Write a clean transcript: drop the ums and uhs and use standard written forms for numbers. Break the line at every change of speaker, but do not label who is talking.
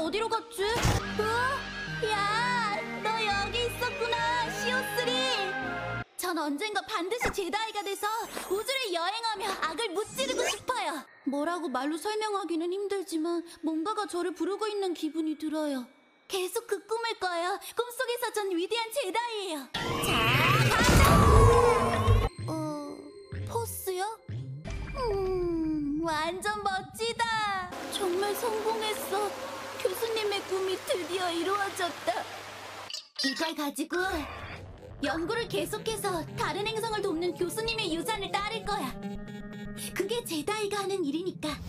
어디로 갔지? 야, 너 여기 있었구나, 시오3. 전 언젠가 반드시 제다이가 돼서 우주를 여행하며 악을 무찌르고 싶어요. 뭐라고 말로 설명하기는 힘들지만 뭔가가 저를 부르고 있는 기분이 들어요. 계속 그 꿈을 꿔요. 꿈속에서 전 위대한 제다이예요. 자, 가자! 포스요? 완전 멋지다. 정말 성공했어. 교수님의 꿈이 드디어 이루어졌다. 이걸 가지고 연구를 계속해서 다른 행성을 돕는 교수님의 유산을 따를 거야. 그게 제다이가 하는 일이니까.